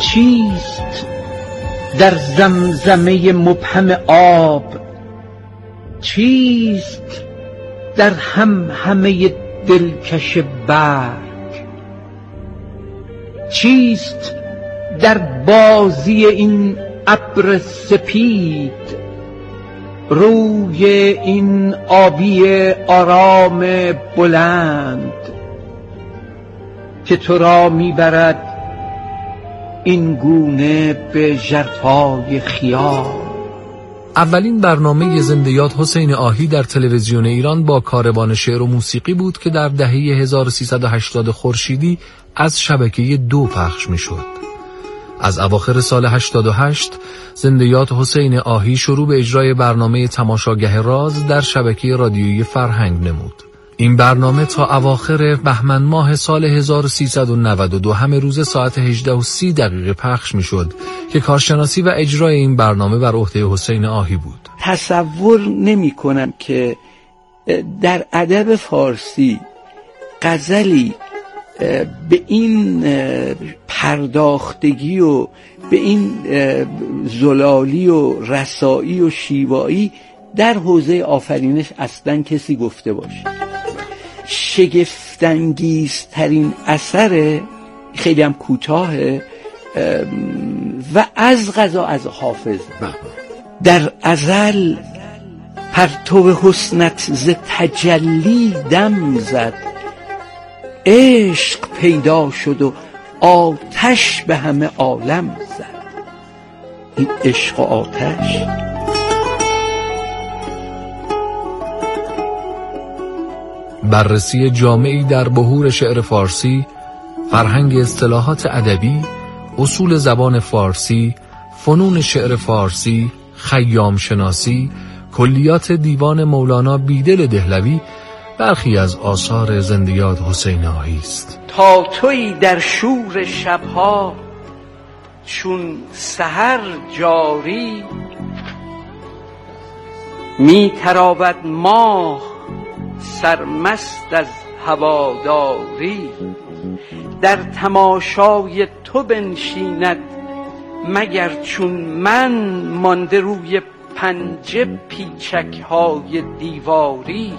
چیست در زمزمه مبهم آب؟ چیست در همه دلکش برگ؟ چیست در بازی این ابر سپید، روی این آبی آرام بلند که تو را میبرد این گونه به ژرفای خیال؟ اولین برنامه زنده یاد حسین آهی در تلویزیون ایران با کاروان شعر و موسیقی بود که در دهه 1380 خورشیدی از شبکه 2 پخش میشد. از اواخر سال 88 زنده یاد حسین آهی شروع به اجرای برنامه تماشاگه راز در شبکه رادیویی فرهنگ نمود. این برنامه تا اواخر بهمن ماه سال 1392 همه روز ساعت 18:30 پخش میشد که کارشناسی و اجرای این برنامه بر عهده حسین آهی بود. تصور نمی کنم که در ادب فارسی غزلی به این پرداختگی و به این زلالی و رسایی و شیوایی در حوزه آفرینش اصلا کسی گفته باشه. شگفت‌انگیزترین اثر، خیلی هم کوتاهه و از قضا از حافظ، در ازل پرتو حسنت ز تجلی دم زد، عشق پیدا شد و آتش به همه عالم زد. این عشق و آتش بررسی جامعی در بحور شعر فارسی، فرهنگ اصطلاحات ادبی، اصول زبان فارسی، فنون شعر فارسی، خیام شناسی، کلیات دیوان مولانا بیدل دهلوی برخی از آثار زنده یاد حسین آهی است. تا تویی در شور شبها چون سحر جاری، می تراود ماه سرمست از هواداری. در تماشای تو بنشیند مگر چون من، مانده روی پنجه پیچک های دیواری.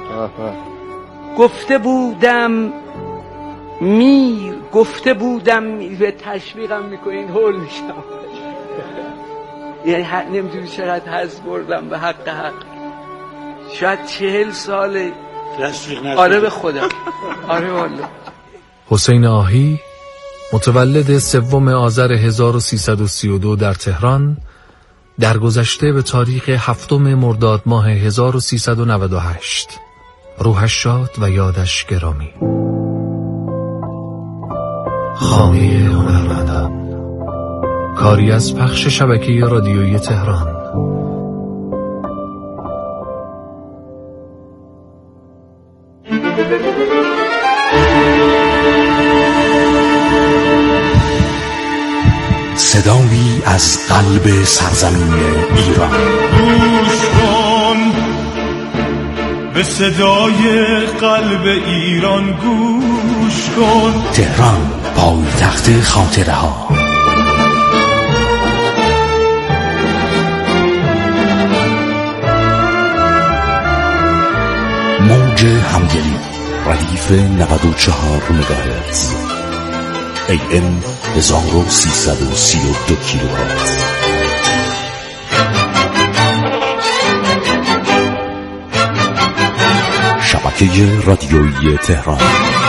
گفته بودم میر، گفته بودم به تشویقم میکنین هول میشم. یعنی نمیدونی چقدر حظ بردم به حق. شاید 40 ساله. آره به خودم. آره والله. حسین آهی متولد 3 آذر 1332 در تهران، درگذشته به تاریخ 7 مرداد ماه 1398. روحش شاد و یادش گرامی. خامه هنرمندان، کاری از پخش شبکه رادیویی تهران. صدایی از قلب سرزمین ایران. گوش کن به صدای قلب ایران، گوش کن. تهران، پایتخت خاطره ها. موج همگلی، ردیف 94 مگاهرتز، AM 1332 کیلوهرتز. شبکه رادیویی تهران.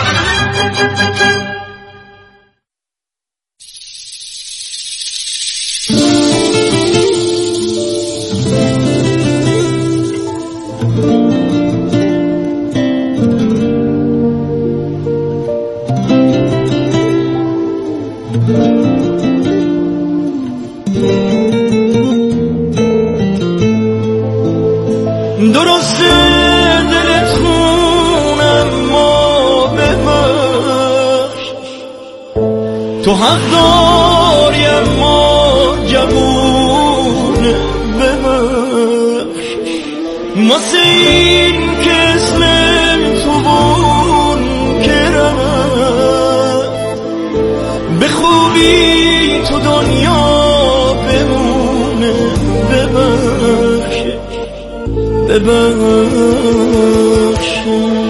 تو حق داری اما جوون ببخش، واسه این که اسم تو بون که رفت، به خوبی تو دنیا بمونه. ببخشش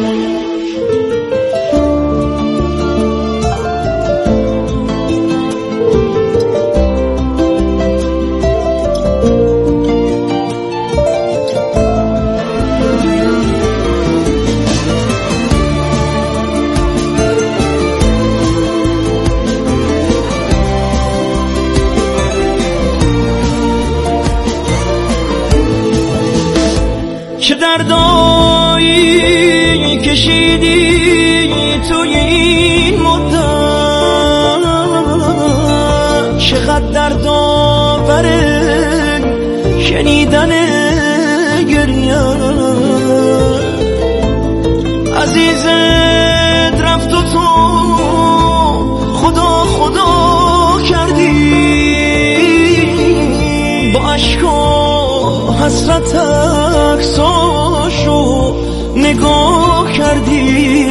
چه دردایی کشیدی توی این مدت، چقدر دردآوره شنیدن گریه. عزیزت رفت و تو خدا خدا کردی، با عشق و حسرت عکساشو نگاه کردی.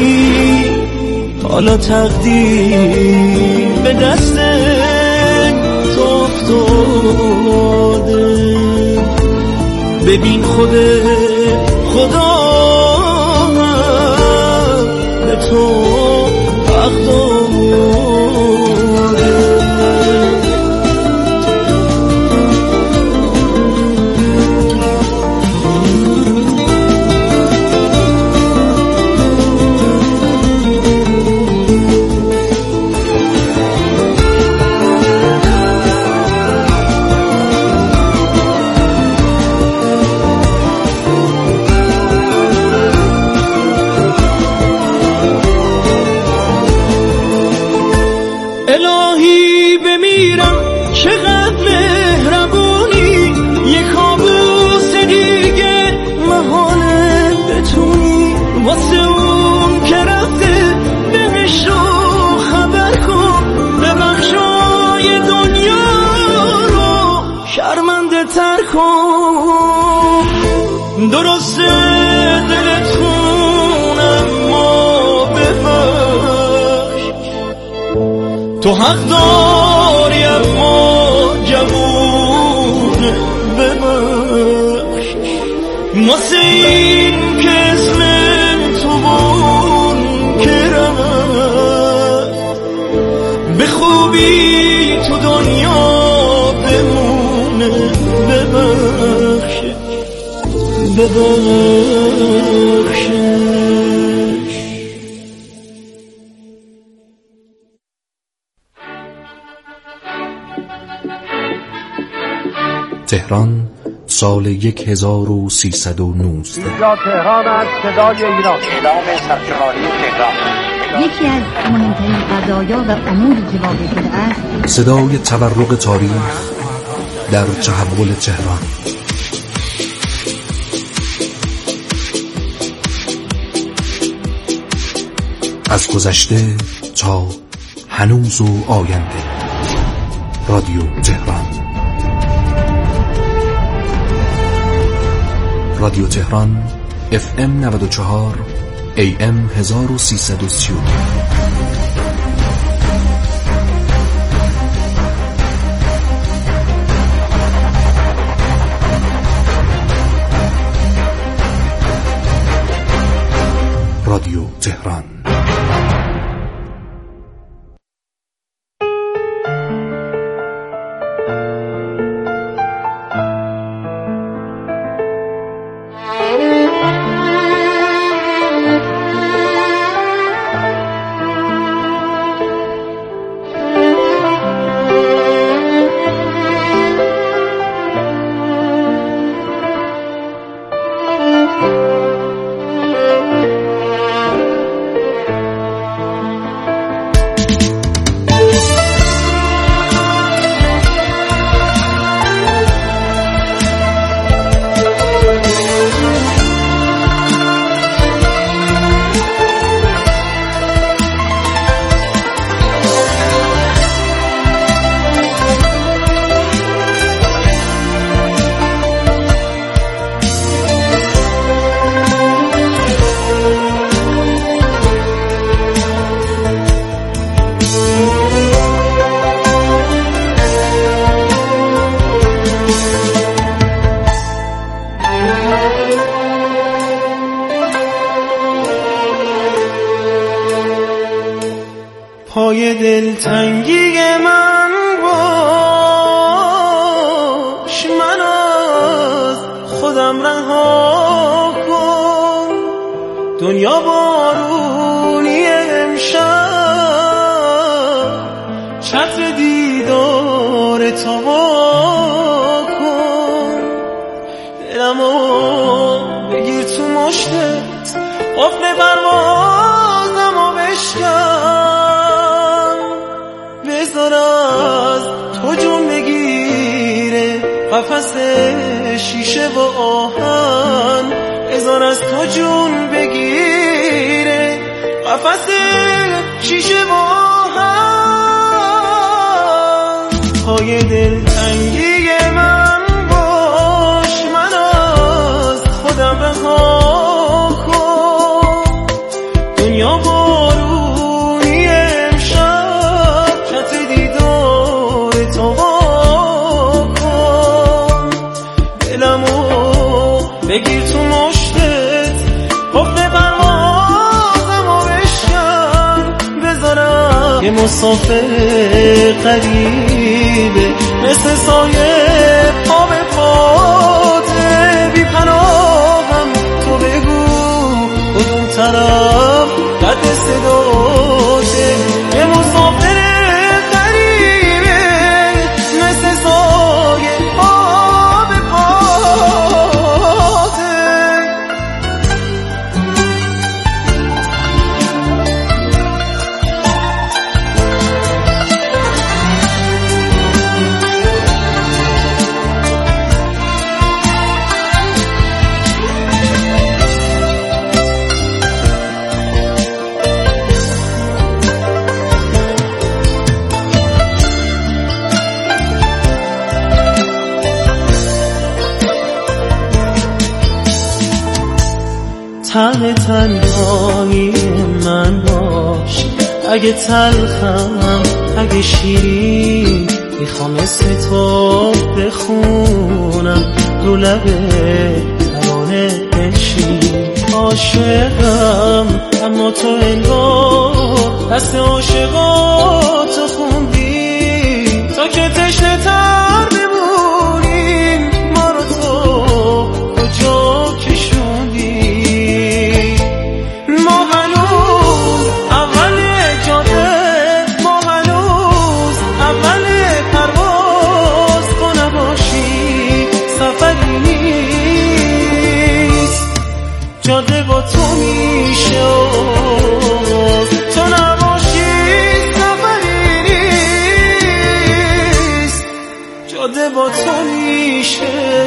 حالا تقدیر به دست تو افتاده، ببین خدا به تو حق داده. الهی بمیرم چقدر مهربونی، یه کابوس دیگه محاله بتونی، واسه اون که رفته بهش رو خبر کن، ببخشای دنیا رو شرمنده تر کن. درسته دلتون اما ببخش، تو حق داری اما جوون ببخش. واسه این که اسم تو بون که رفت، به خوبی تو دنیا بمونه. ببخش تهران سال 1319. اینجا تهران از صدای ایران. اعلام سرشماری تهران. یکی از مهمترین قضایا و اموری که واقع شده است، صدای تورق تاریخ در تحول تهران. از گذشته تا هنوز و آینده. رادیو تهران. رادیو تهران FM 94 AM 1330. رادیو تهران. پای دلتنگی من باش، من از خودم رها کن. دنیا بارونی امشب، چتر دیدار تو وا کن. دلمو بگیر تو مشتت، قفل پروازمو بشکن. بذار از تو جون بگیره قفس شیشه و آهن. بذار از تو جون بگیره قفس شیشه و آهن. پای دلتنگی من باش، من از خودم رها کن. دنیا بارونی امشب، چتر دیدار تو وا کن. دلمو بگیر تو مشتت، قفل پروازمو بشکن. بذارم یه مسافر غریبه، مثل سایه پا به پاته. بی پناهم تو بگو کدوم طرف رد صداته. یه مسافر غریبه، مثل سایه پا به پاته. ته تنهایی من باش، اگه تلخم اگه شیرین. میخوام اسم تو بخونم رو لبه ترانه بشین. عاشقم اما تو انگار دست عاشقاتو خوندی، تا که تشنه تر بمونیم ما رو تو کجا کشوندی. ما هنوز اول جاده، ما هنوز اول پرواز. تو نباشی سفری نیست، جاده با تو میشه. تو نباشی سفری نیست، جاده با تو میشه.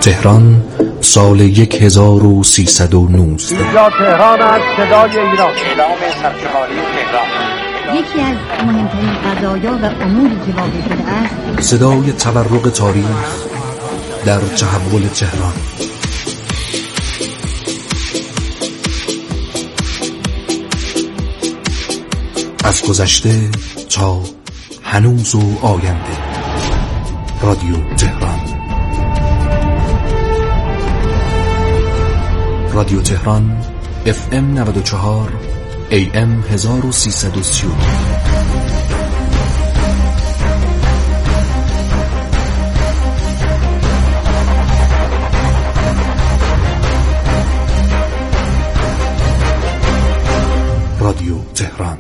تهران سال 1319. اینجا تهران است، صدای ایران. اعلام سرشماری تهران. یکی از مهمترین قضایا و اموری که واقع شده است صدای تورق تاریخ در تحول تهران. از گذشته تا هنوز و آینده. رادیو تهران. رادیو تهران FM 94 AM 1330. رادیو تهران.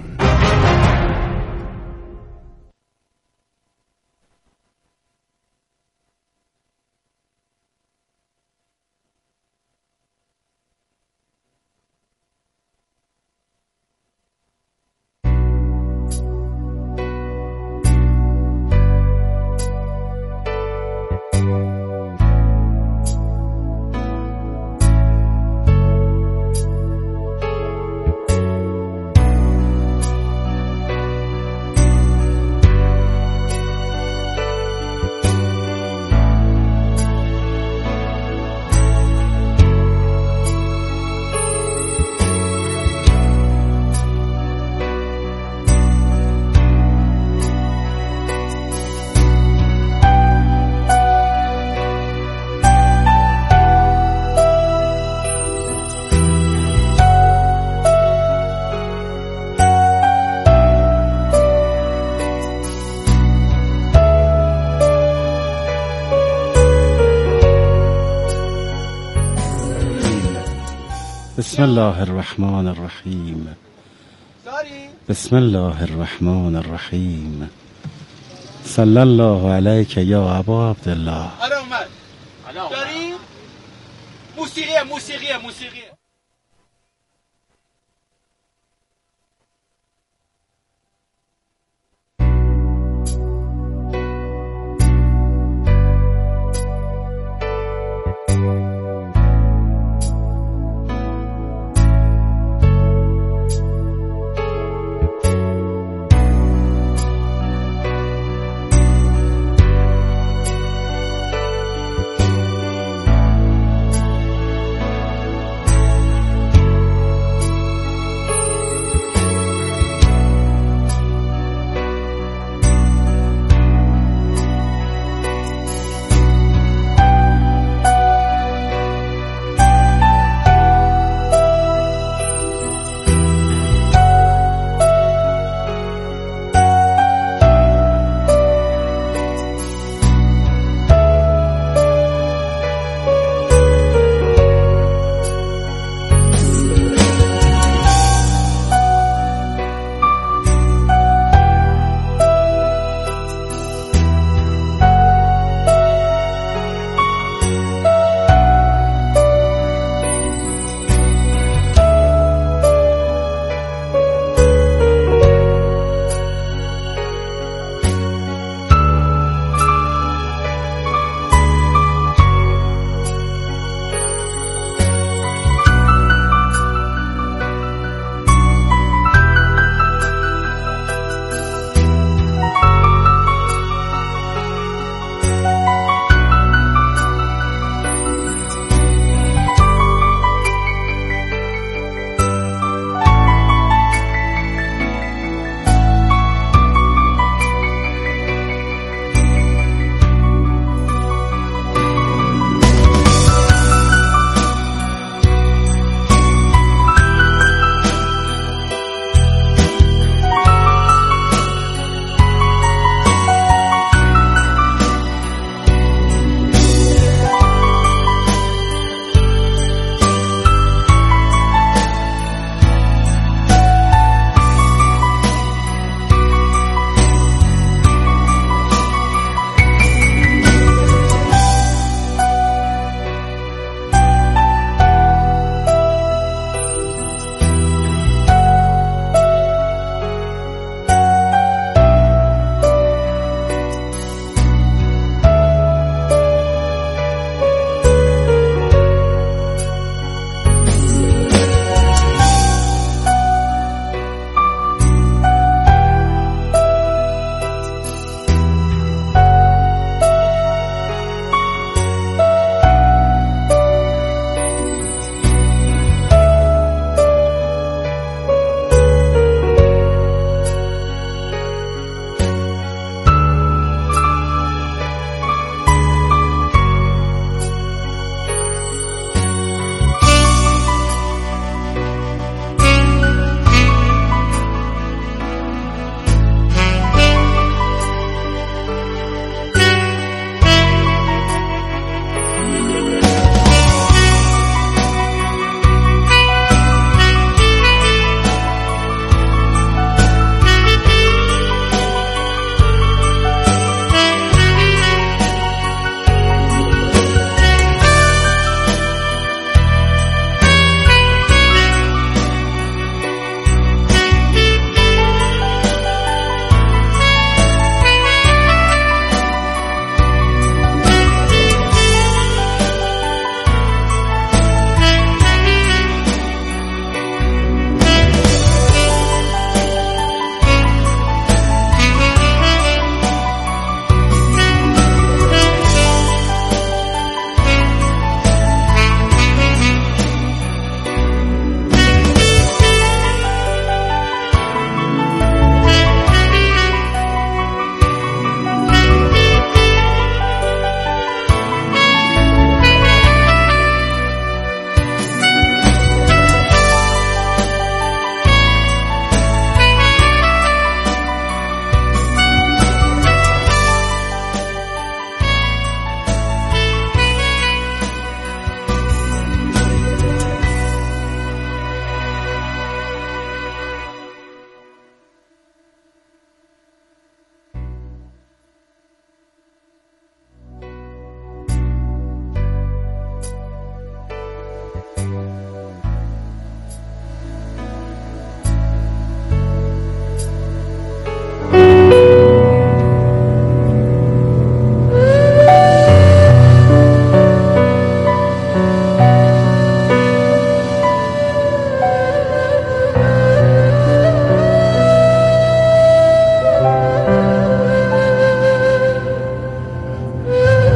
بسم الله الرحمن الرحیم. بسم الله الرحمن الرحیم. صلی الله علیک یا ابا عبدالله. آره اومد. داریم موسیقیه.